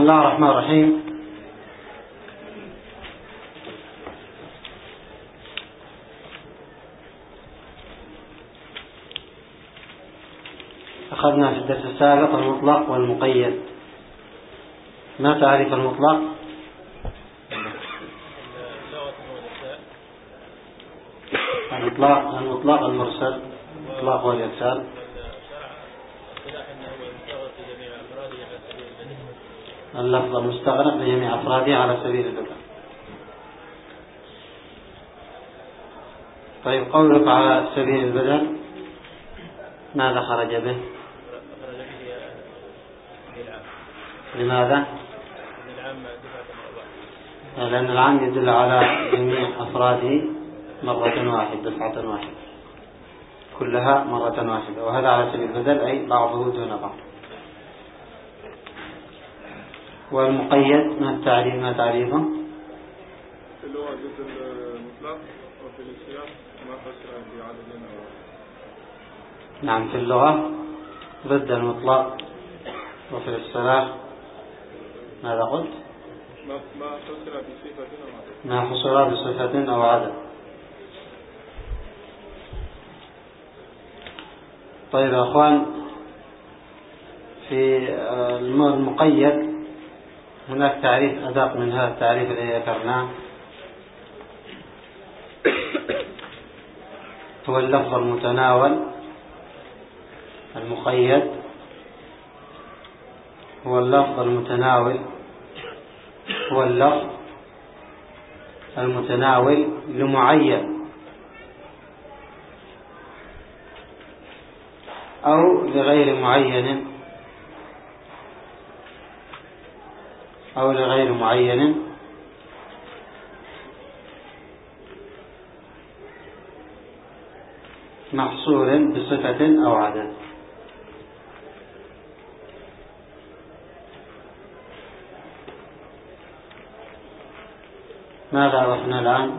الله الرحمن الرحيم. أخذنا في الدرس السابق المطلق والمقيد. ما تعريف المطلق؟ المطلق المرسل، المطلق والإرسال. اللفظ المستغرق لجميع أفراده على سبيل البدء. طيب، قولك على سبيل البدء ماذا خرج به؟ لماذا؟ لأن العام يدل على جميع أفراده مرة واحدة، دفعة واحدة، كلها مرة واحدة، وهذا على سبيل البدل أي بعضه دون بعض. والمقيد ما تعريفه؟ في اللغة ضد المطلق، وفي السياق ما فسر بعدد أو. نعم، في اللغة ضد المطلق، وفي الاصطلاح ماذا قلت؟ ما حصر بصفة أو عدد. ما حصر بصفة أو عدد. طيب يا أخوان، في المقيد هناك تعريف أدق من هذا التعريف الذي ذكرناه، هو اللفظ المتناول. المقيد هو اللفظ المتناول، هو اللفظ المتناول لمعين أو لغير معين، أو لغير معين، محصور بصفة أو عدد. ماذا عرفنا الآن؟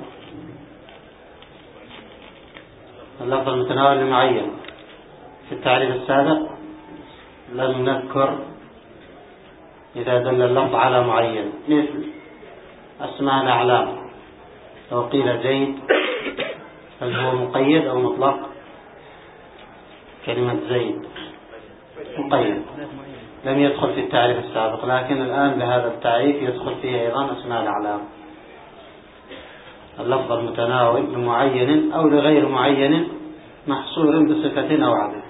اللفظ المتناول لمعين. في التعريف السابق لم نذكر إذا دل اللفظ على معين، مثل أسماء الأعلام. لو قيل زيد، هل هو مقيد أو مطلق؟ كلمة زيد مقيد، لم يدخل في التعريف السابق، لكن الآن بهذا التعريف يدخل فيه أيضا أسماء الأعلام. اللفظ المتناول لمعين أو لغير معين، محصور بصفة أو عدد.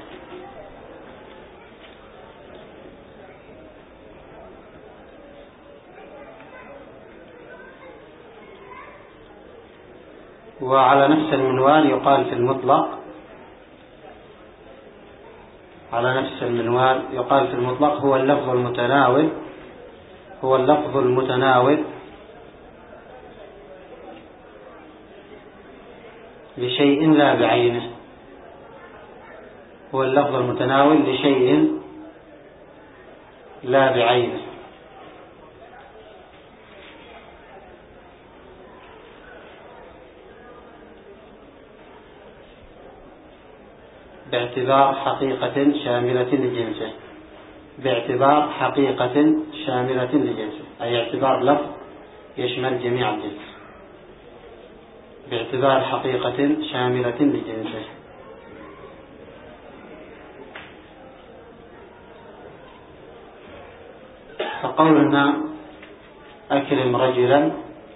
وعلى نفس المنوال يقال في المطلق، على نفس المنوال يقال في المطلق هو اللفظ المتناول، هو اللفظ المتناول لشيء لا بعينه، هو اللفظ المتناول لشيء لا بعينه. باعتبار حقيقة شاملة لجنسه، باعتبار حقيقة شاملة لجنسه، أي اعتبار لفظ يشمل جميع الجنس، باعتبار حقيقة شاملة لجنسه. فقولنا أكرم رجلا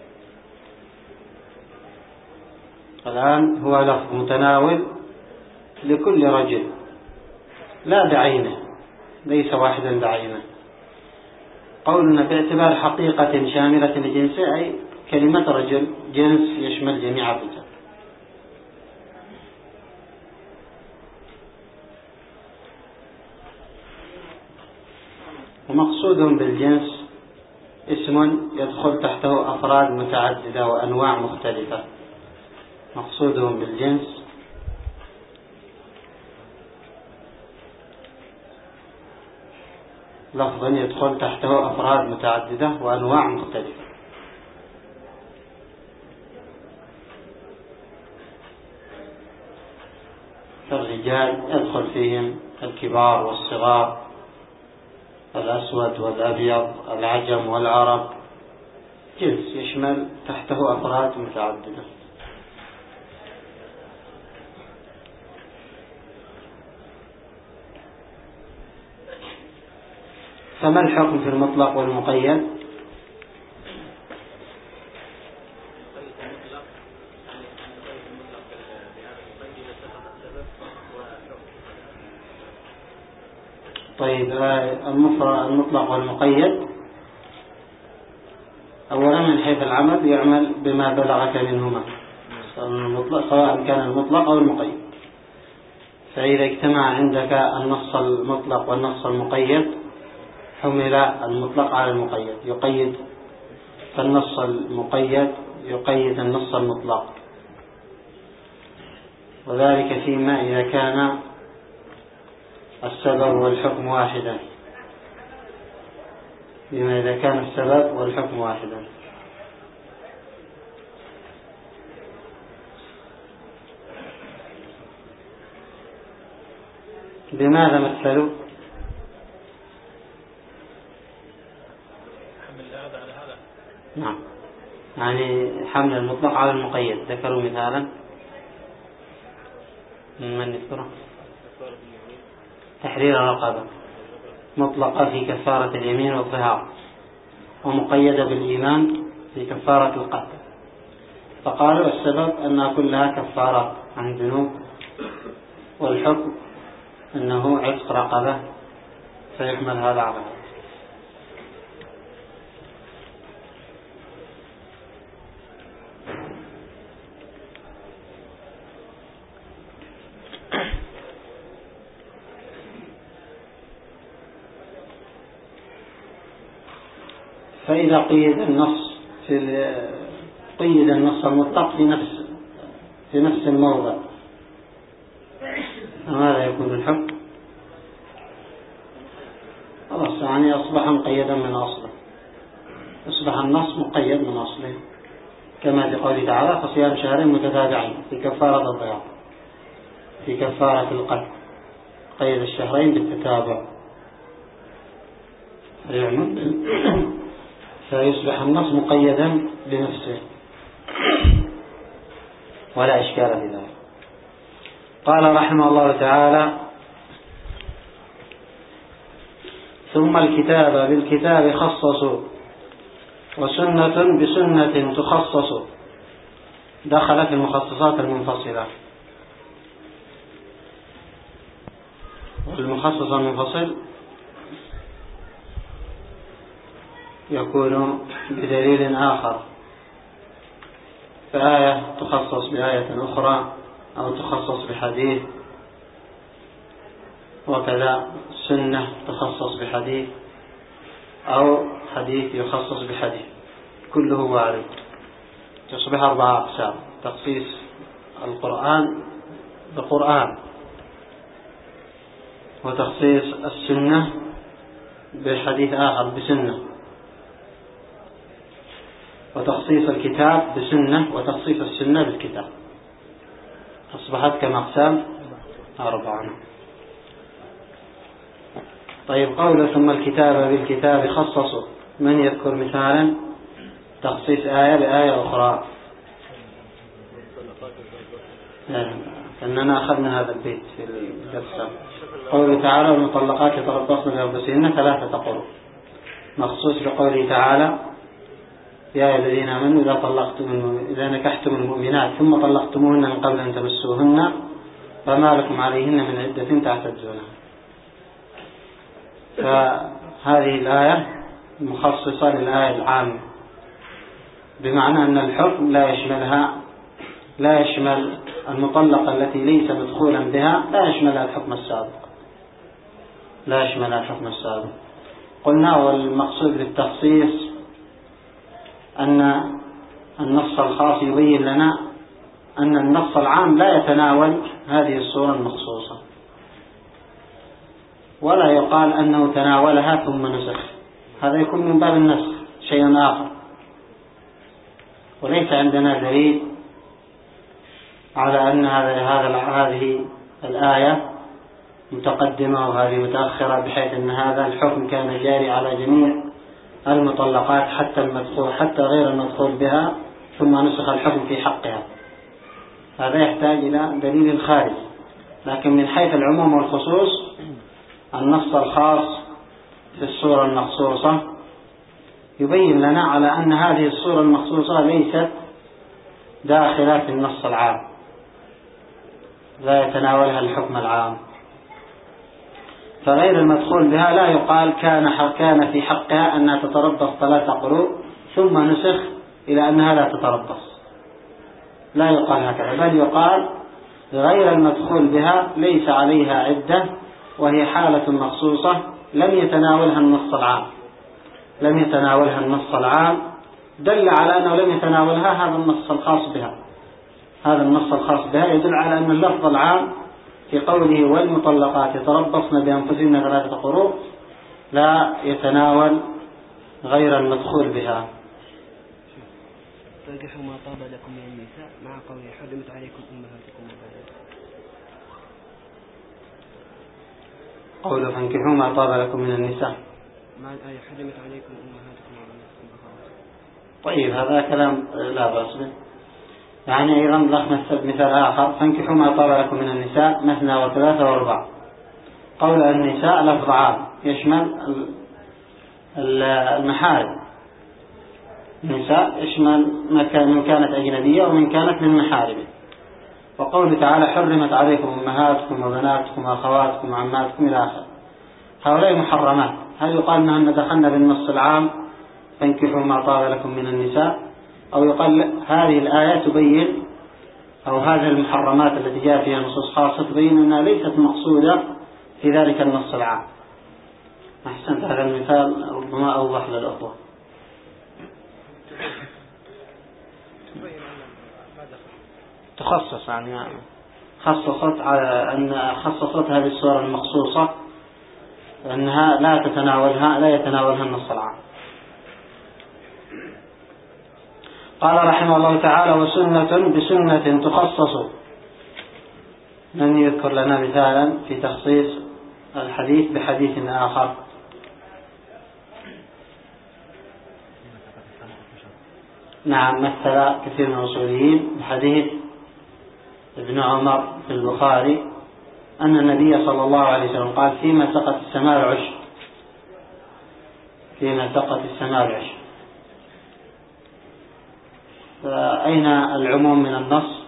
الآن هو لفظ متناول لكل رجل لا بعينه، ليس واحدا بعينه. قولنا باعتبار حقيقة شاملة لجنسه، أي كلمة رجل جنس يشمل جميع الرجال. ومقصودهم بالجنس اسم يدخل تحته أفراد متعددة وأنواع مختلفة. مقصودهم بالجنس لفظ يدخل تحته أفراد متعددة وأنواع مختلفة. فالرجال يدخل فيهم الكبار والصغار الأسود والأبيض، العجم والعرب، جنس يشمل تحته أفراد متعددة. فما الحكم في المطلق والمقيد؟ طيب، المطلق والمقيد أولا من حيث العمل يعمل بما بلغك منهما، سواء كان المطلق أو المقيد. فإذا اجتمع عندك النص المطلق والنص المقيد حمل المطلق على المقيد، يقيد فالنص المقيد يقيد النص المطلق، وذلك فيما إذا كان السبب والحكم واحدا، بما إذا كان السبب والحكم واحدا. بماذا مثلوا؟ نعم، يعني حمل المطلق على المقيد. ذكروا مثالا من يذكره؟ تحرير رقبة مطلقة في كفارة اليمين والظهار، ومقيدة بالإيمان في كفارة القتل. فقالوا السبب أنها كلها كفارات عن ذنوب، والحكم أنه عتق رقبة، فيحمل هذا على هذا. فإذا قيد النص المطلق في نفس الموضع، فماذا يكون الحكم؟ خلاص، يعني أصبح مقيدا من أصله، أصبح النص مقيد من أصله، كما في قوله تعالى: فصيام شهرين متتابعين في كفارة الضياع، في كفارة القتل قيد الشهرين بالتتابع، فيصبح النص مقيدا بنفسه ولا إشكال في ذلك. قال رحمه الله تعالى: ثم الكتاب بالكتاب خصصوا، وسنة بسنة تخصص. دخل في المخصصات المنفصلة، والمخصص المنفصل يكون بدليل آخر، فآية تخصص بآية أخرى، أو تخصص بحديث، وكذا سنة تخصص بحديث، أو حديث يخصص بحديث، كله وارد. تصبح 4 أقسام: تخصيص القرآن بقرآن، وتخصيص السنة بحديث آخر بسنة، وتخصيص الكتاب بسنة، وتخصيص السنة بالكتاب. أصبحت كم أقسام؟ 4. طيب، قوله ثم الكتاب بالكتاب خصصوا، من يذكر مثالا تخصيص آية بآية أخرى؟ أننا أخذنا هذا البيت في القصة. قوله تعالى: والمطلقات يتربصن بأنفسهن 3 قروء، مخصوص بقوله تعالى: يا أيها الذين آمنوا إذا نكحتم المؤمنات ثم طلقتموهن من قبل أن تمسوهن فما لكم عليهن من عدة تعتدونها. فهذه الآية مخصصة للآية العامة، بمعنى أن الحكم لا يشمل المطلقة التي ليس مدخولا بها، لا يشملها الحكم السابق. قلنا والمقصود بالتخصيص أن النص الخاص يبين لنا أن النص العام لا يتناول هذه الصورة المخصوصة، ولا يقال أنه تناولها ثم نسخ، هذا يكون من باب النسخ، شيء آخر. وليس عندنا دليل على أن هذه الآية متقدمة وهذه متأخرة، بحيث أن هذا الحكم كان جاري على جميع المطلقات حتى غير المدخول بها، ثم نسخ الحكم في حقها. هذا يحتاج إلى دليل خارجي. لكن من حيث العموم والخصوص النص الخاص في الصورة المخصوصة يبين لنا على أن هذه الصورة المخصوصة ليست داخلة في النص العام، لا يتناولها الحكم العام. فغير المدخول بها لا يقال كان في حقها أنها تتربص 3 قروء ثم نسخ إلى أنها لا تتربص، لا يقال هكذا، بل يقال غير المدخول بها ليس عليها عدة، وهي حالة مخصوصة لم يتناولها النص العام، دل على أنه لم يتناولها هذا النص الخاص بها. هذا النص الخاص بها يدل على أن اللفظ العام في قوله والمطلقات يتربصن بأنفسهن 3 قروء لا يتناول غير المدخول بها. فانكحوا ما طاب لكم من النساء مع قوله حرمت عليكم أمهاتكم وبناتكم. قوله فانكحوا ما طاب لكم من النساء مع الآية حرمت عليكم أمهاتكم وبناتكم أخواتكم. طيب هذا كلام لا بأس به. يعني أيضا لخ مثال آخر، فانكحوا ما طاب لكم من النساء مثنى و3 و4. قول النساء لفظ عام يشمل المحارم، النساء يشمل من كانت أجنبية ومن كانت من محارمه. وقوله تعالى حرمت عليكم أمهاتكم وبناتكم وأخواتكم وعماتكم إلى آخره، هؤلاء محرمات. هل يقال أنهن دخلنا بالنص العام فانكحوا ما طاب لكم من النساء، أو يقال هذه الآية تبين، أو هذه المحرمات التي جاء فيها نصوص خاصة تبين أنها ليست مقصودة في ذلك النص العام؟ أحسنت، هذا المثال ربما أوضح للأخوة. تخصص يعني خصصت هذه الصورة المخصوصة أنها لا يتناولها النص العام. قال رحمه الله تعالى وسنة بسنة تخصص. من يذكر لنا مثالا في تخصيص الحديث بحديث آخر؟ نعم، مثل كثير من الأصوليين بحديث ابن عمر في البخاري أن النبي صلى الله عليه وسلم قال فيما سقط السماء العشر، فيما سقط السماء العشر. فأين العموم من النص؟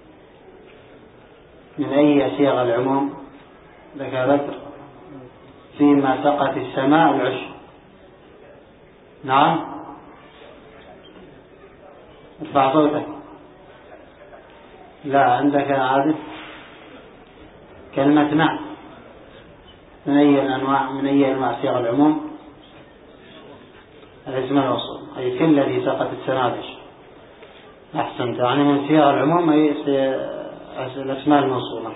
من أي صيغ العموم؟ ذكر فيما سقط السماء العشر. نعم، ارفع صوتك. لا عندك عادة كلمة مع. من أي أنواع صيغ العموم؟ الاسم الوصول، أي في الذي سقط السماء العشر. أحسنت، يعني من صيغ العموم أي الأسماء الموصولة.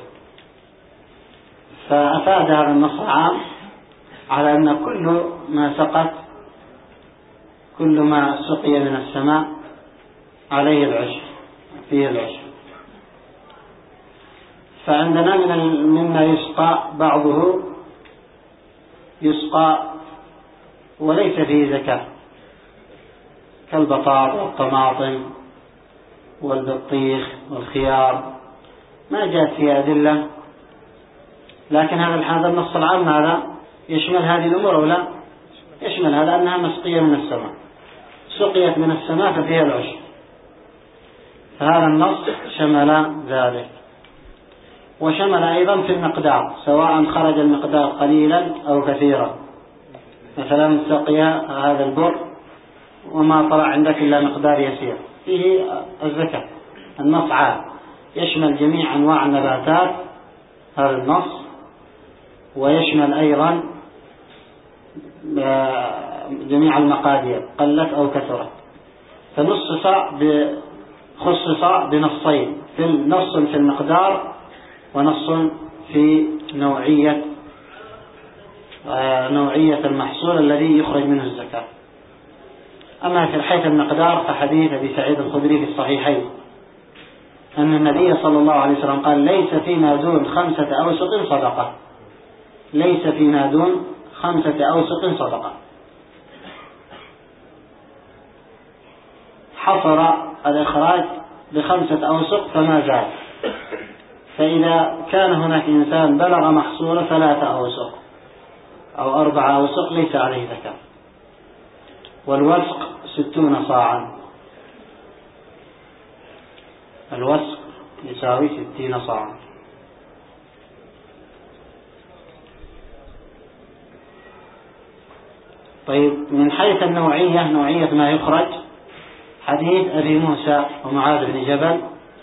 فأفاد هذا النص عام على أن كل ما سقي من السماء عليه العشر، فيه العشر. فعندنا مما يسقى بعضه يسقى وليس فيه زكاة، كالبطاط والطماطم والبطيخ والخيار، ما جاءت فيها أدلة. لكن هذا النص العام هذا يشمل هذه الأمور أو لا؟ يشملها، لأنها مسقية من السماء، سقيت من السماء ففيها العشر. فهذا النص شمل ذلك. وشمل أيضا في المقدار، سواء خرج المقدار قليلا أو كثيرا. مثلا سقي هذا البر وما طلع عندك إلا مقدار يسير، فيه الزكاة. النص عام يشمل جميع أنواع النباتات هذا النص، ويشمل أيضا جميع المقادير قلت أو كثرت. خصص بنصين، في نص في المقدار ونص في نوعية المحصول الذي يخرج منه الزكاة. أما في حيث المقدار فحديث أبي سعيد الخدري في الصحيحين أن النبي صلى الله عليه وسلم قال ليس فيما دون 5 أوسق صدقة. ليس فيما دون 5 أوسق صدقة. حصر الإخراج ب5 أوسق فما زاد. فإذا كان هناك إنسان بلغ محصول 3 أوسق أو 4 أوسق ليس عليه زكاة. والوسق 60 صاعا، الوسق يساوي 60 صاعا. طيب، من حيث النوعية، نوعية ما يخرج، حديث أبي موسى ومعاذ بن جبل،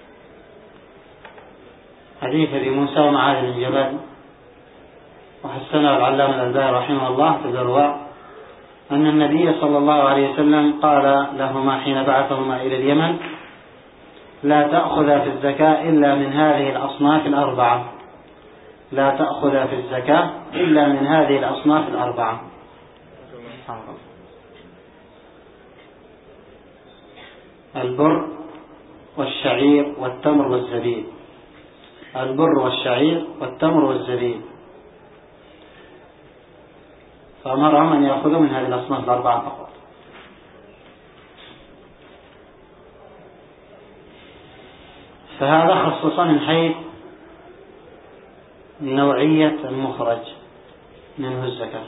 حديث أبي موسى ومعاذ بن جبل وحسنه العلامة الألباني رحمه الله في الإرواء، أن النبي صلى الله عليه وسلم قال لهما حين بعثهما إلى اليمن: لا تأخذ في الزكاة إلا من هذه الأصناف الأربعة، لا تأخذ في الزكاة إلا من هذه الأصناف الأربعة. البر والشعير والتمر والزبيب، البر والشعير والتمر والزبيب، فأمرهم أن يأخذوا من هذه الأصناف الأربعة فقط. فهذا خصوصا من حيث نوعية المخرج منه الزكاة.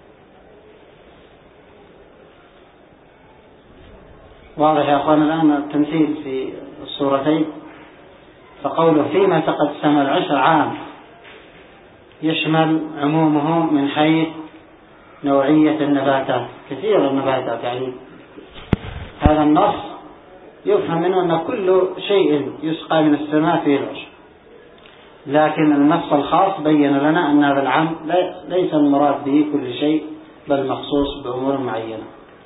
واضح يا أخوان الآن التمثيل في الصورتين؟ فقوله فيما تقسم العشر عام يشمل عمومه من حيث نوعية النباتات، كثير النباتات، يعني هذا النص يفهم منه أن كل شيء يسقى من السماء فيه العشر، لكن النص الخاص بين لنا أن هذا العام ليس المراد به كل شيء، بل مخصوص بأمور معينة.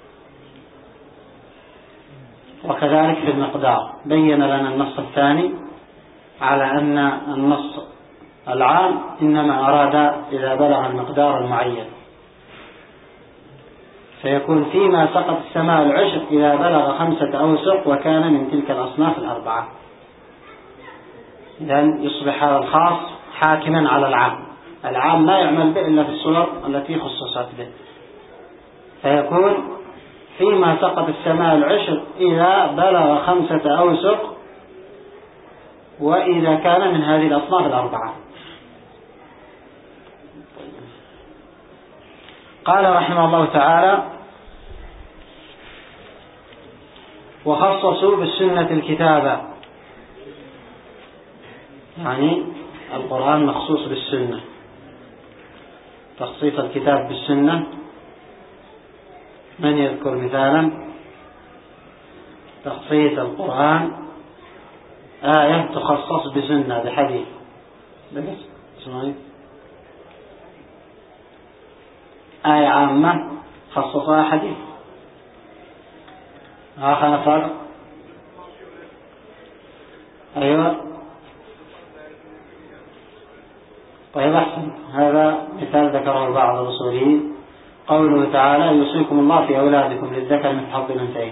وكذلك في المقدار بين لنا النص الثاني على أن النص العام إنما أراد إذا بلغ المقدار المعين، فيكون فيما سقط السماء العشر إذا بلغ 5 أوسق وكان من تلك الأصناف الأربعة. إذن يصبح هذا الخاص حاكما على العام، العام ما يعمل به إلا في الصور التي خصصت به، فيكون فيما سقط السماء العشر إذا بلغ 5 أوسق وإذا كان من هذه الأصناف الأربعة. قال رحمه الله تعالى: وخصصوا بالسنة الكتابة، يعني القرآن مخصوص بالسنة. تخصيص الكتاب بالسنة، من يذكر مثالا؟ تخصيص القرآن آية تخصص بسنة بحديث، آية عامة خصصها حديث. آخر نفر. أيوة، طيب أحسن. هذا مثال ذكره بعض الأصوليين، قوله تعالى: يوصيكم الله في أولادكم للذكر مثل حظ الأنثيين.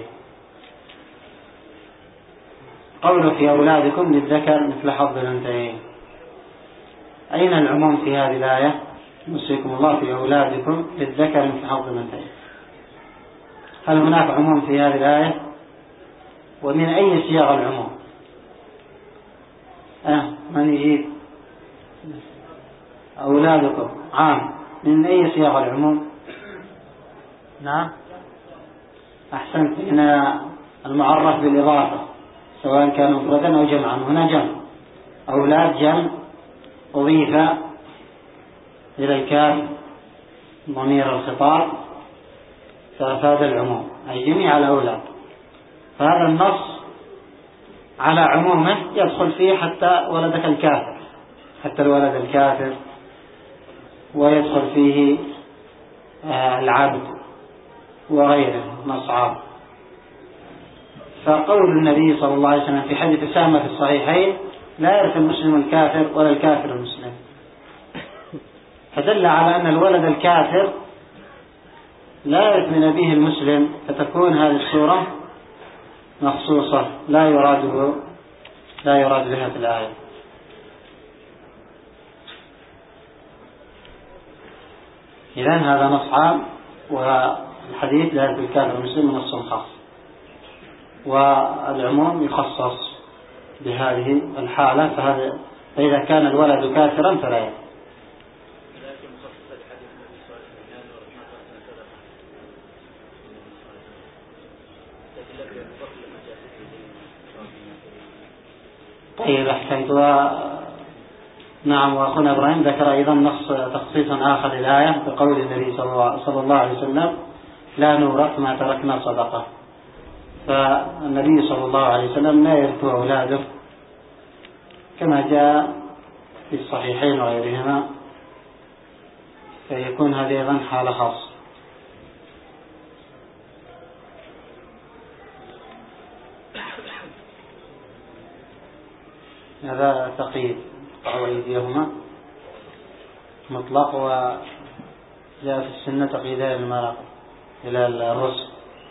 قوله في أولادكم للذكر مثل حظ الأنثيين، أين العموم في هذه الآية؟ يوصيكم الله في أولادكم للذكر مثل حظ الأنثيين، هل هناك عموم في هذه الآية؟ ومن أي صيغ العموم؟ من يجيب؟ أولادكم عام، من أي صيغ العموم؟ نعم، أحسنت. هنا المعرف بالإضافة سواء كان مفردا أو جمعا، هنا جمع، أولاد جمع أضيف إلى الكاف ضمير الخطاب فأفاد العموم، أي جميع الأولاد. فهذا النص على عمومه يدخل فيه حتى ولدك الكافر، حتى الولد الكافر، ويدخل فيه العبد وغيره نص عام. فقول النبي صلى الله عليه وسلم في حديث أسامة في الصحيحين: لا يرث المسلم الكافر ولا الكافر المسلم، فدل على أن الولد الكافر لا يرث من أبيه المسلم، فتكون هذه الصورة مخصوصة لا يراد بها في الآية. إذن هذا نص عام، والحديث لا يدخل الكافر المسلم نص خاص، والعموم يخصص بهذه الحالة. فإذا كان الولد كافرا فلا يدخل. طيب أحسنت. نعم. وأخونا إبراهيم ذكر أيضا نص تخصيص آخر للآية بقول النبي صلى الله عليه وسلم: لا نورث ما تركنا صدقة. فالنبي صلى الله عليه وسلم لا يرث أولاده كما جاء في الصحيحين وغيرهما، فيكون هذه أيضا حالة خاصة. هذا تقييد قطعوا أيديهما مطلق، وجاء في السنة تقييدها إلى الرسل.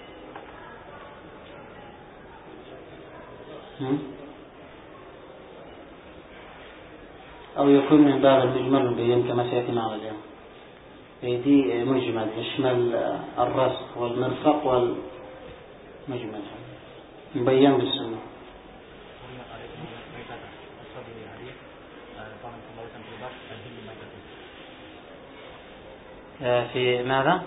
أو يكون من باب المجمل المبين كما سيأتي معنا اليوم. أيدي مجمل يشمل الرسل والمرفق والمجمل مبين بالسنة. في ماذا؟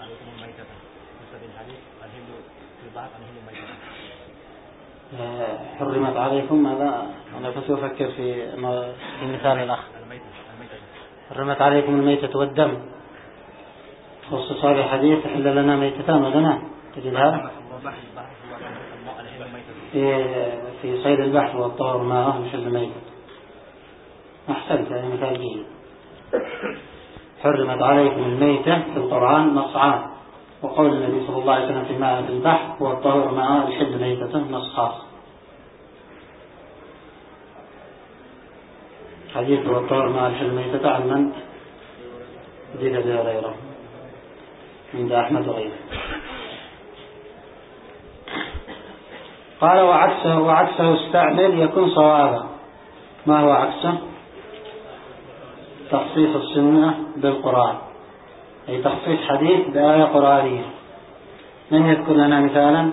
حرمت عليكم ماذا؟ أنا كنت أفكر في مثال الأخ. حرمت عليكم الميتة والدم، خصوص هذا الحديث: حل لنا ميتتان ودمان. تجد هذا في صيد البحر والطهر ماءه محل ميتة. أحسنت، يعني مثال جيد. حرمت عليكم الميتة في القرآن نص عام، وقول النبي صلى الله عليه وسلم في ماء في البحر والطهر ماءه يحل ميتة نص خاص. حديث والطهر ماء يحل ميتة عن من؟ حديث أبي هريرة عند أحمد وغيره. قال: وعكسه استعمل يكون صوابا. ما هو عكسه؟ تخصيص السنة بالقرآن، أي تخصيص حديث بآية قرآنية. من يذكر لنا مثالا؟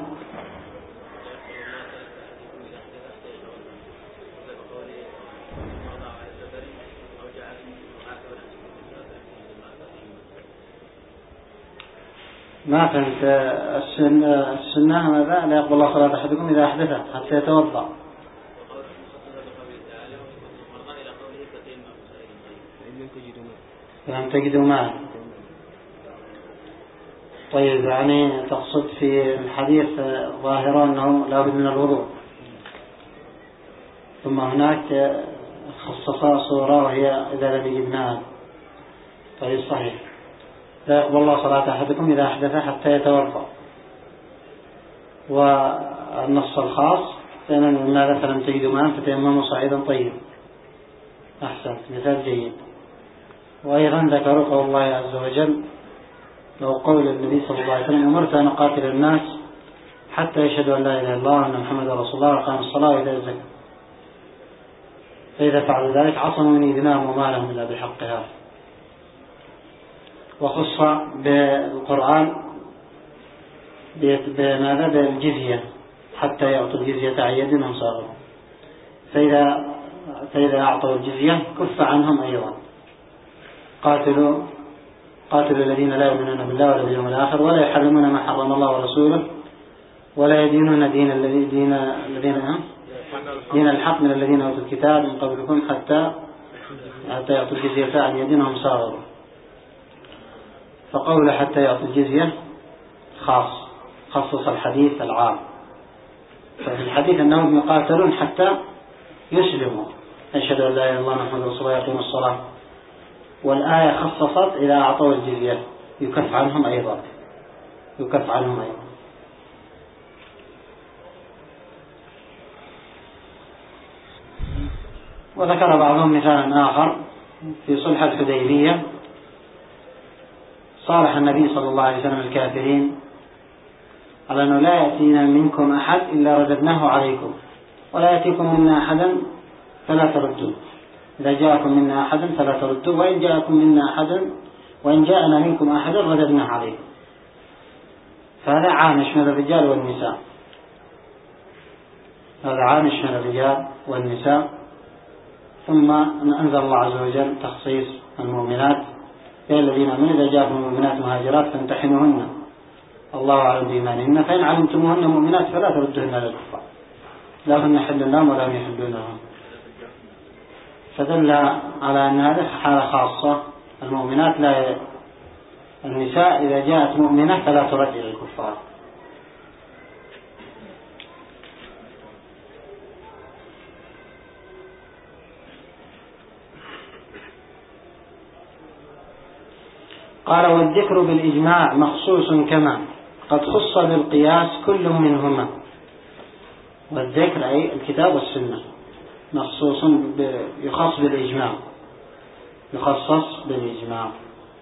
ما فهمت. السنة ماذا؟ لا يقبل الله صلاة أحدكم إذا أحدث حتى يتوضأ. لم تجدوا ماء. طيب، يعني تقصد في الحديث ظاهرا أنه لا بد من الوضوء، ثم هناك خصص صورة وهي إذا لم يجد ماء. طيب، صحيح. لا يقبل الله صلاة أحدكم إذا أحدث حتى يتوضأ. والنص الخاص: فإن فلم تجدوا ماء فتيمموا صعيدا طيب. أحسنت، مثال جيد. وأيضا ذكروا قول الله عز وجل: لو قول النبي صلى الله عليه وسلم: أمرت أن أقاتل الناس حتى يشهدوا أن لا إله إلا الله وأن محمد رسول الله وأقاموا الصلاة وإيتاء الزكاة، فإذا فعلوا ذلك عصموا مني دماءهم ومالهم إلا بحقها. وخص بالقرآن بماذا؟ بالجزية، حتى يعطوا الجزية عن يد وهم صاغرون. فإذا أعطوا الجزية كف عنهم أيضا. قاتلوا الذين لا يؤمنون بالله ولا باليوم الآخر ولا يحرمون ما حرم الله ورسوله ولا يدينون دين الحق من الذين أوتوا الكتاب من قبلكم حتى يعطوا الجزية عن يد وهم صاغرون. فقول حتى يعطوا الجزية خصص الحديث العام. ففي الحديث أنهم يقاتلون حتى يسلموا، يشهدوا أن لا إله إلا الله محمد رسول الله يقيموا الصلاة. والآية خصصت إذا أعطوا الجزية يكف عنهم أيضا. وذكر بعضهم مثالا آخر في صلح الحديبية: صالح النبي صلى الله عليه وسلم الكافرين على أنه لا يأتينا منكم أحد إلا رددناه عليكم ولا يأتيكم منا أحدا فلا تردوا. إذا جاءكم منا أحد فلا تردوا، وإن جاءكم منا أحد وإن جاءنا منكم أحد رددنا عليه. فهذا عام يشمل الرجال والنساء، هذا عام يشمل الرجال والنساء. ثم أنزل الله عز وجل تخصيص المؤمنات: يا الذين آمنوا إذا جاءكم المؤمنات مهاجرات فامتحنوهن الله أعلم بإيمانهن فإن علمتموهن مؤمنات فلا تردوهن للكفار لا هن حل لهم ولا هم يحلون لهم. فدل على أن هذه حالة خاصة. المؤمنات لا النساء إذا جاءت مؤمنة فلا ترد إلى الكفار. قال: والذكر بالإجماع مخصوص كما قد خص بالقياس كل منهما. والذكر أي الكتاب والسنة مخصوص يخص بالإجماع، يخصص بالإجماع.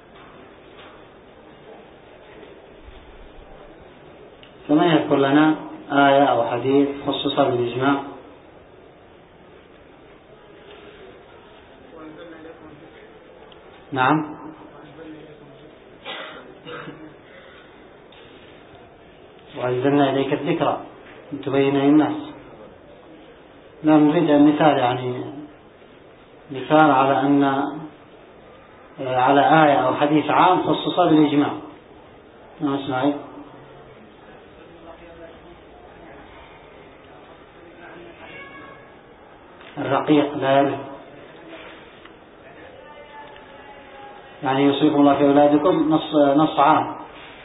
فما يذكر لنا آية أو حديث خصص بالإجماع؟ نعم. وأنزلنا إليك الذكرى لتبين للناس. لا نريد المثال، يعني مثال على أن على آية أو حديث عام خصص بالإجماع. ما اسمعي؟ الرقيق لا يرث، يعني يوصيكم الله في أولادكم نص عام،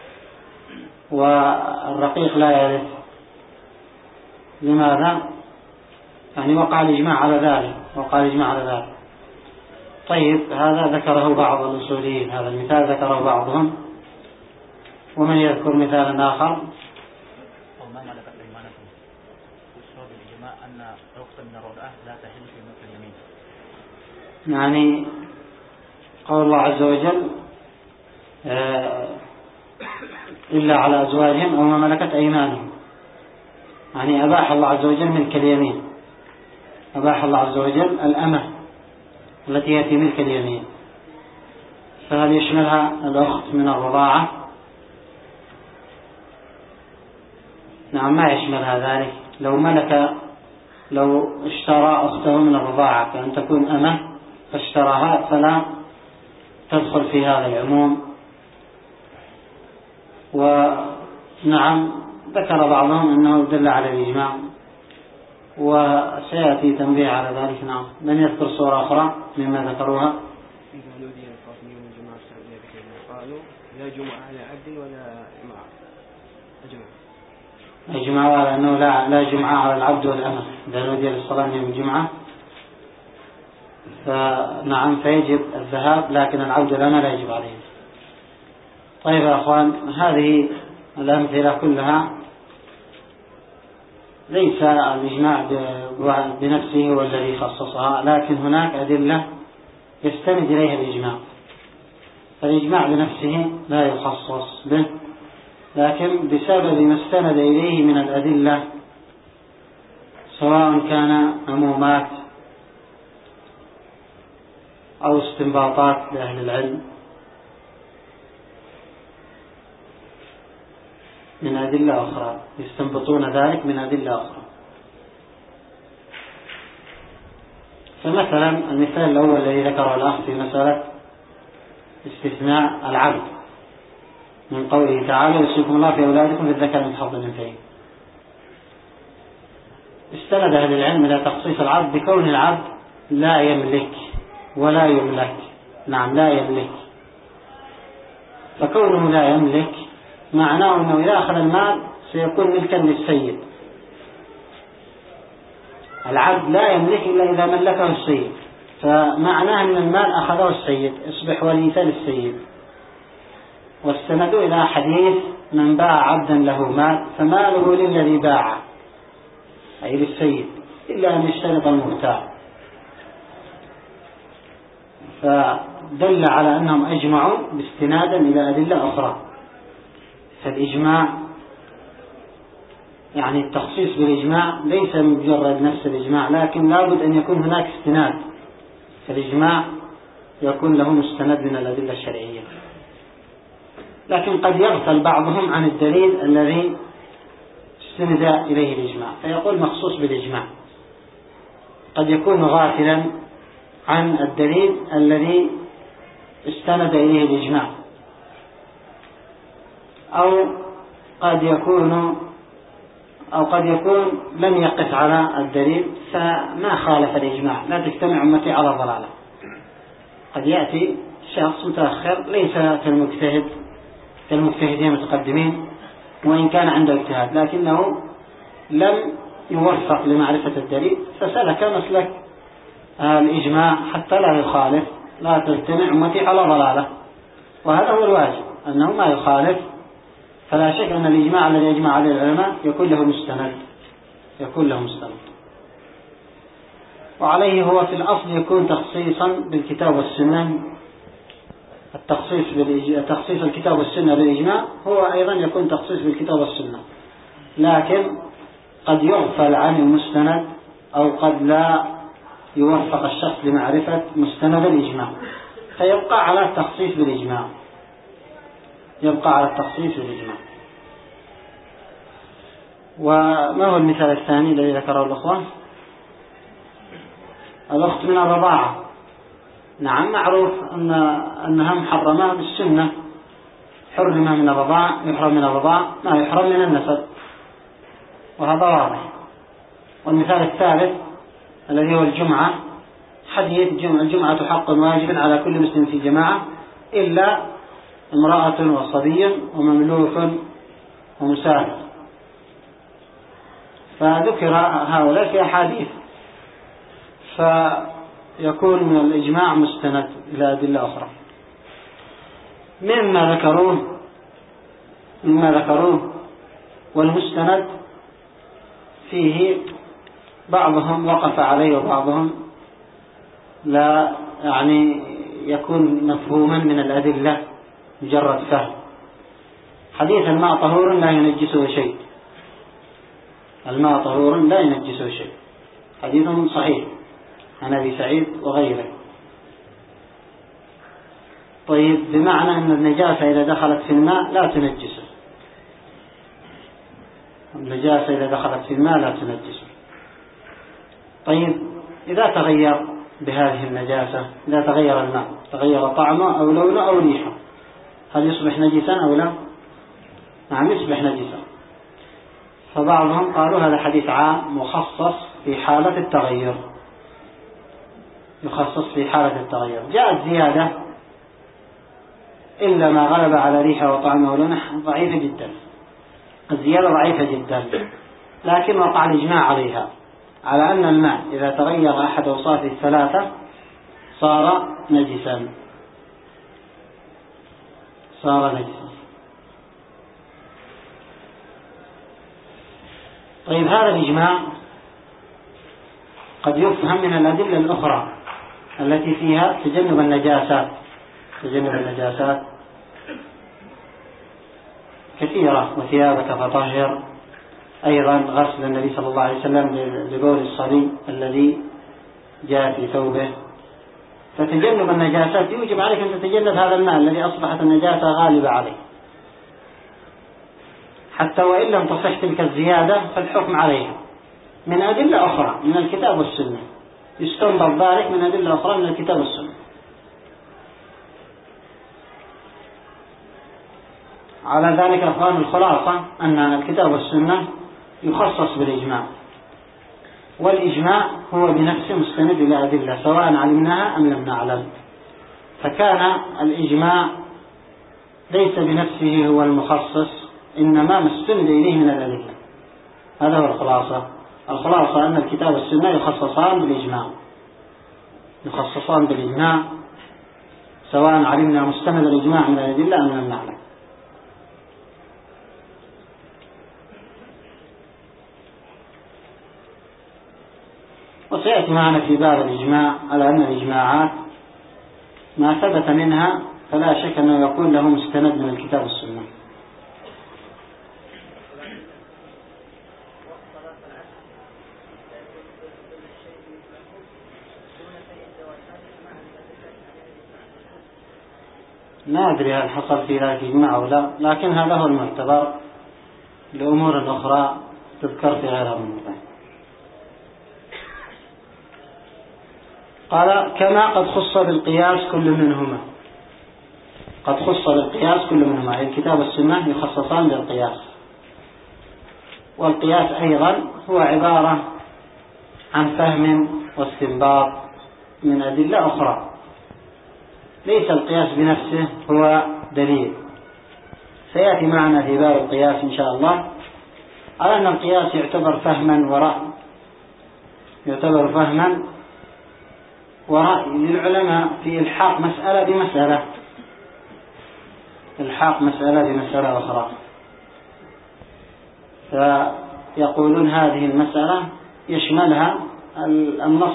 والرقيق لا يرث. لماذا؟ يعني وقع الإجماع على ذلك، وقع الإجماع على ذلك. طيب، هذا ذكره بعض الأصوليين، هذا المثال ذكره بعضهم. ومن يذكر مثالا آخر؟ وما ملكت أيمانكم يشرع بالإجماع أن رخصة من الرضاعة لا تحل في ملك اليمين. يعني قول الله عز وجل إلا على أزواجهم أو ما ملكت أيمانهم، يعني أباح الله عز وجل ملك اليمين، أباح الله عز وجل الأمة التي هي في ملك اليمين. فهل يشملها الأخت من الرضاعة؟ نعم، ما يشملها ذلك. لو اشترى أخته من الرضاعة كأن تكون أمة فاشتراها فلا تدخل في هذا العموم. ونعم، ذكر بعضهم أنه دل على الإجماع، وسيأتي تنبيه على ذلك. نعم. من يذكر صورة أخرى مما ذكروها؟ إذا نودي القاسمين من الجماعة السعودية بكلمة قالوا لا جمعة على عبد ولا أجمعوا على أنه لا جمعة على العبد والأمة إذا نودي للصلاة يوم الجمعة. فنعم، فيجب الذهاب، لكن العبد والأمة لا يجب عليه. طيب يا أخوان، هذه الأمثلة كلها ليس الإجماع بنفسه هو الذي خصصها، لكن هناك أدلة يستند إليها الإجماع. فالإجماع بنفسه لا يخصص به، لكن بسبب ما استند إليه من الأدلة، سواء كان عمومات أو استنباطات لأهل العلم من أدلة أخرى، يستنبطون ذلك من أدلة أخرى. فمثلا المثال الأول الذي ذكره الأخ في مسألة استثناء العبد من قوله تعالى: يوصيكم الله في أولادكم للذكر مثل حظ الأنثيين. استند أهل العلم إلى تخصيص العبد بكون العبد لا يملك ولا يملك. نعم، لا يملك. فكونه لا يملك معناه أنه إذا أخذ المال سيكون ملكا للسيد. العبد لا يملك إلا إذا ملكه السيد، فمعناه أن المال أخذه السيد، يصبح وليا للسيد. واستندوا إلى حديث: من باع عبدا له مال فماله للذي باع، أي للسيد، إلا أن يشترط المبتاع. فدل على أنهم أجمعوا باستنادا إلى أدلة أخرى. فالإجماع يعني التخصيص بالإجماع ليس مجرد نفس الإجماع، لكن لابد أن يكون هناك استناد. فالإجماع يكون له مستند من الأدلة الشرعية. لكن قد يغفل بعضهم عن الدليل الذي استند إليه الإجماع، فيقول مخصوص بالإجماع. قد يكون غافلا عن الدليل الذي استند إليه الإجماع، أو قد يكون لم يقف على الدليل فما خالف الإجماع. لا تجتمع أمتي على ضلالة. قد يأتي شخص متأخر ليس كالمجتهدين المتقدمين، وإن كان عنده اجتهاد لكنه لم يوفق لمعرفة الدليل، فسلك مسلك الإجماع حتى لا يخالف، لا تجتمع أمتي على ضلالة. وهذا هو الواجب، أنه ما يخالف. فلا شك أن الإجماع الذي يجمع عليه العلماء يكون له مستند. وعليه هو في الأصل يكون تخصيصا بالكتاب والسنة. تخصيص الكتاب والسنة بالإجماع هو أيضا يكون تخصيص بالكتاب والسنة، لكن قد يغفل عن المستند، أو قد لا يوفق الشخص لمعرفة مستند الإجماع، فيبقى على التخصيص بالإجماع. وما هو المثال الثاني الذي ذكره الأخوة؟ الأخت من الرضاعة. نعم، معروف أنها محرمة بالسنة. حرم من الرضاعة، يحرم من الرضاعة ما يحرم من النسب، وهذا واضح. والمثال الثالث الذي هو الجمعة، حديث الجمعة حق واجب على كل مسلم في جماعة إلا امرأة وصبي ومملوك ومسافر. فذكر هؤلاء في أحاديث، فيكون من الإجماع مستند إلى أدلة أخرى. مما ذكروه والمستند فيه بعضهم وقف عليه وبعضهم لا، يعني يكون مفهوما من الأدلة مجرد فهم. حديث الماء طهور لا ينجسه شيء، الماء طهور لا ينجسه شيء، حديث صحيح عن أبي سعيد وغيره. طيب، بمعنى أن النجاسة إذا دخلت في الماء لا تنجسه. النجاسة إذا دخلت في الماء لا تنجسه. طيب، إذا تغير بهذه النجاسة، إذا تغير الماء، تغير طعمه أو لونه أو ريحه، هل يصبح نجسا أو لا؟ نعم، يصبح نجسا. فبعضهم قالوا هذا حديث عام مخصص في حالة التغير، جاءت زيادة إلا ما غلب على ريحه وطعمه ولونه ضعيفة جدا، الزيادة ضعيفة جدا، لكن وقع الإجماع عليها، على أن الماء إذا تغير أحد أوصافه الثلاثة صار نجسا. طيب، هذا الإجماع قد يفهم من الأدلة الأخرى التي فيها تجنب النجاسات كثيرة. وثيابك فطهر، أيضا غسل النبي صلى الله عليه وسلم لبول الصبي الذي جاء في ثوبه. فتجنب النجاسات يوجب عليك أن تتجنب هذا الماء الذي أصبحت النجاسة غالبة عليه، حتى وإن لم تصح تلك الزيادة فالحكم عليها من أدلة أخرى من الكتاب والسنة، يستنبط ذلك من أدلة أخرى من الكتاب والسنة. على ذلك أخوان، الخلاصة أن الكتاب والسنة يخصص بالإجماع، والإجماع هو بنفسه مستند إلى أدلة سواء علمناها أم لم نعلم. فكان الإجماع ليس بنفسه هو المخصص، إنما مستند إليه من الأدلة. هذا هو الخلاصة أن الكتاب والسنة يخصصان بالإجماع سواء علمنا مستند الإجماع من الأدلة أم لم نعلم. وسيأتي معنا في باب الإجماع على أن الإجماعات ما ثبت منها فلا شك أنه يكون له مستند من الكتاب والسنة. ما أدري هل حصل في ذلك إجماع أو لا، لكن هذا هو المعتبر لأمور أخرى تذكر في غير الموضع. قال كما قد خص بالقياس كل منهما، قد خص بالقياس كل منهما، أي الكتاب والسنة يخصصان بالقياس. والقياس أيضا هو عبارة عن فهم واستنباط من أدلة أخرى، ليس القياس بنفسه هو دليل. سيأتي معنا في باب القياس إن شاء الله على أن القياس يعتبر فهما ورأي، يعتبر فهما ورأي للعلماء في إلحاق مسألة بمسألة، إلحاق مسألة بمسألة أخرى، فيقولون هذه المسألة يشملها النص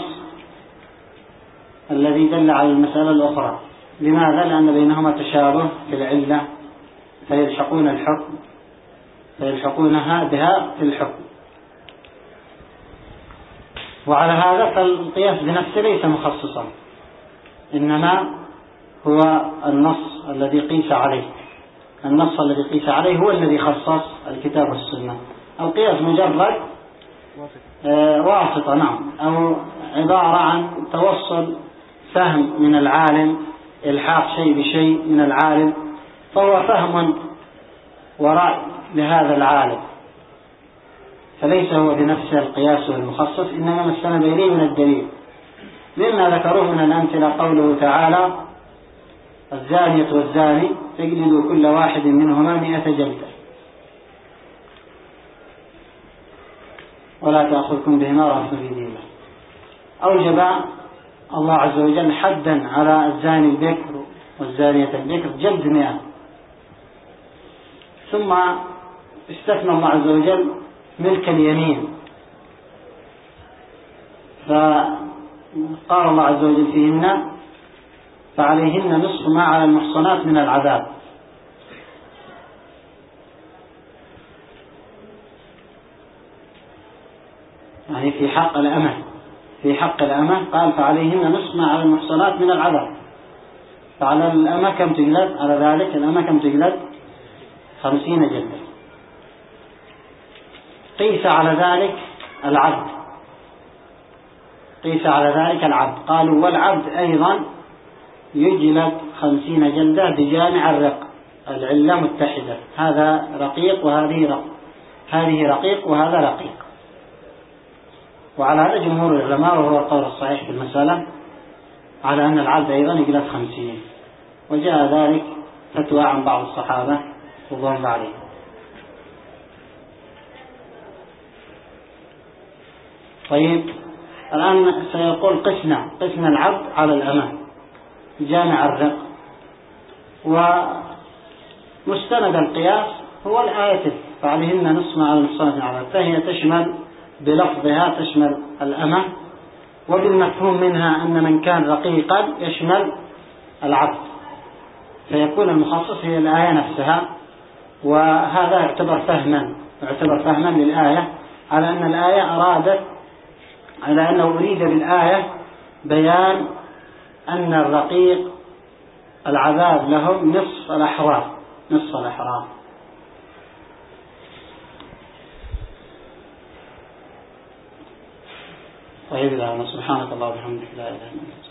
الذي دل على المسألة الأخرى. لماذا؟ لأن بينهما تشابه في العلة، فيلحقون الحكم، فيلحقونها بها في الحكم. وعلى هذا فالقياس بنفسه ليس مخصصا، إنما هو النص الذي قيس عليه، النص الذي قيس عليه هو الذي خصص الكتاب والسنة. القياس مجرد واسطة، نعم، أو عبارة عن توصل فهم من العالم، إلحاق شيء بشيء من العالم، فهو فهم ورأي لهذا العالم، فليس هو بنفسه القياس المخصص، إنما ما استند إليه من الدليل. مما ذكروه من الأمثلة قوله تعالى الزانية والزاني فاجلدوا كل واحد منهما 100 جلدة ولا تأخذكم بهما رأفة في دين الله. أوجب الله عز وجل حدا على الزاني البكر والزانية البكر جلد 100. ثم استثنى الله عز وجل ملك اليمين، فقال الله عز وجل فيهن فعليهن نصف ما على المحصنات من العذاب. يعني في حق الأمة، في حق الأمة قال فعليهن نصف ما على المحصنات من العذاب. فعلى الأمة كم تجلد؟ على ذلك الأمة كم تجلد؟ 50 جلدة. قيس على ذلك العبد، قيس على ذلك العبد، قالوا والعبد أيضا يجلد 50 جلدة بجامع الرق، العلة متحدة، هذا رقيق وهذه رقيق، هذه رقيق وهذا رقيق. وعلى هذا جمهور العلماء، وهو القول الصحيح في المسألة، على أن العبد أيضا يجلد 50. وجاء ذلك فتوى عن بعض الصحابة رضوان الله عليهم. طيب الآن سيقول قسنا العبد على الأمة جامع الرق، ومستند القياس هو الآية فعليهن نصف ما على المحصنات من العذاب، فهي تشمل بلفظها تشمل الأمة، وبالمفهوم منها أن من كان رقيقا يشمل العبد، فيكون المخصص هي الآية نفسها. وهذا يعتبر فهما للآية، على أن الآية أرادت، على أنه أريد بالآية بيان أن الرقيق العذاب لهم نصف الأحرار. طيب، سبحانك الله وبحمدك لا إله إلا أنت.